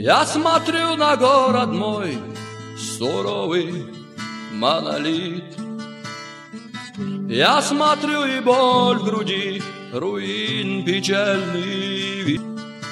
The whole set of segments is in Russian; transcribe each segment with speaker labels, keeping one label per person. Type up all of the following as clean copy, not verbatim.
Speaker 1: Я смотрю на город мой, суровый монолит. Я смотрю, и боль в груди, руин печальный вид.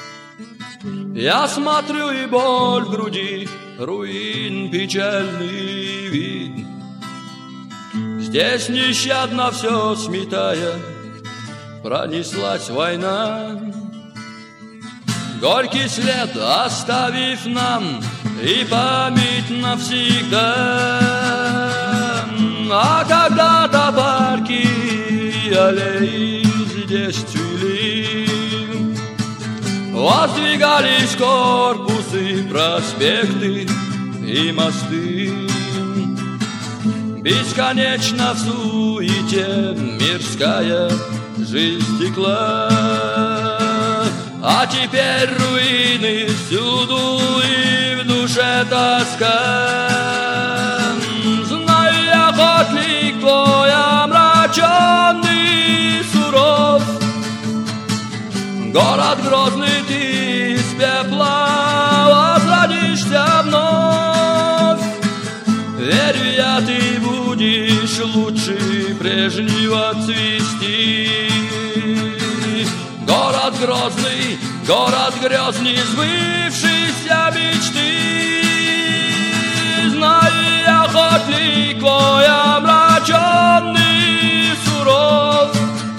Speaker 1: Я смотрю, и боль в груди, руин печальный вид. Здесь нещадно все сметая, пронеслась война, горький след оставив нам и память навсегда. А когда-то парки и аллеи здесь цвели, воздвигались корпусы, проспекты и мосты. Бесконечно в суете мирская жизнь текла, а теперь руины всюду и в душе тоска. Знаю я, охотник твой омраченный, суров, город грозный ты из пепла возродишься вновь. Верю я, ты будешь лучше прежнего цвести. Город грозный, город грезный, сбывшейся мечты. Знаю я, охотник твой омраченный, суров,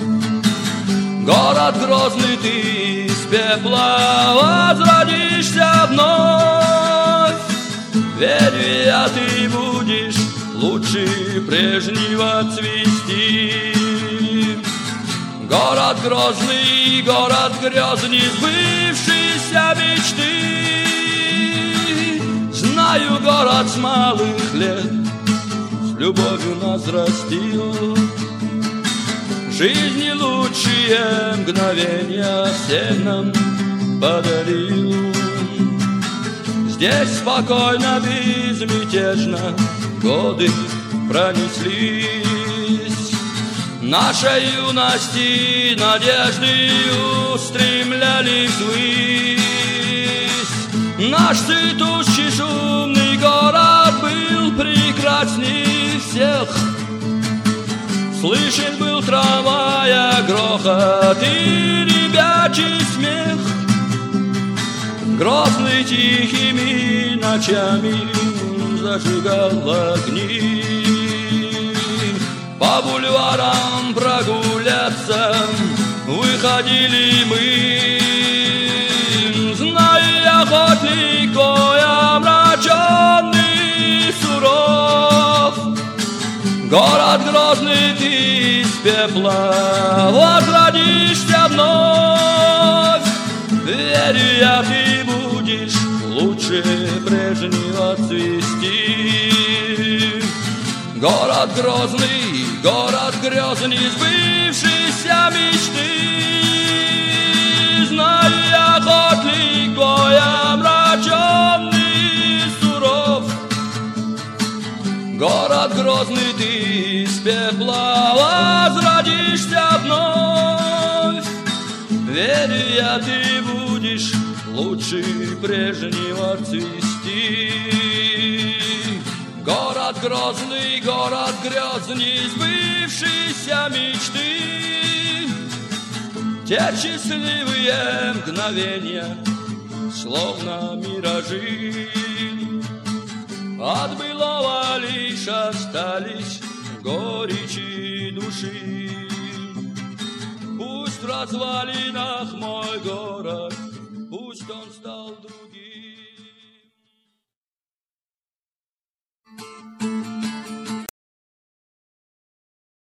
Speaker 1: город грозный ты из пепла возродишься вновь. Верю я, ты будешь лучше прежнего цвести. Город грозный, город грезный, сбывшейся мечты. Знаю, город с малых лет с любовью нас растил, жизни лучшие мгновения всем нам подарил. Здесь спокойно, безмятежно годы пронеслись, нашей юности надежды устремлялись ввысь. Наш цветущий шумный город был прекрасней всех. Слышен был трамвая грохот и ребячий смех. Грозный тихими ночами зажигал огни. По бульварам прогуляться выходили мы. Знаю я, охотник твой омраченный, суров, город грозный ты из пепла возродишься вновь. Верю я, ты будешь лучше прежнего цвести. Город грозный, город грезный, сбывшейся мечты. Знаю я, охотник твой омраченный, суров, город грозный ты из пепла возродишься вновь. Верю я, ты будешь лучше прежнего цвести. Город грозный, город грезный, сбывшейся мечты. Те счастливые мгновения, словно миражи, от былого лишь остались горечи души. Пусть в развалинах мой город, пусть он стал другим.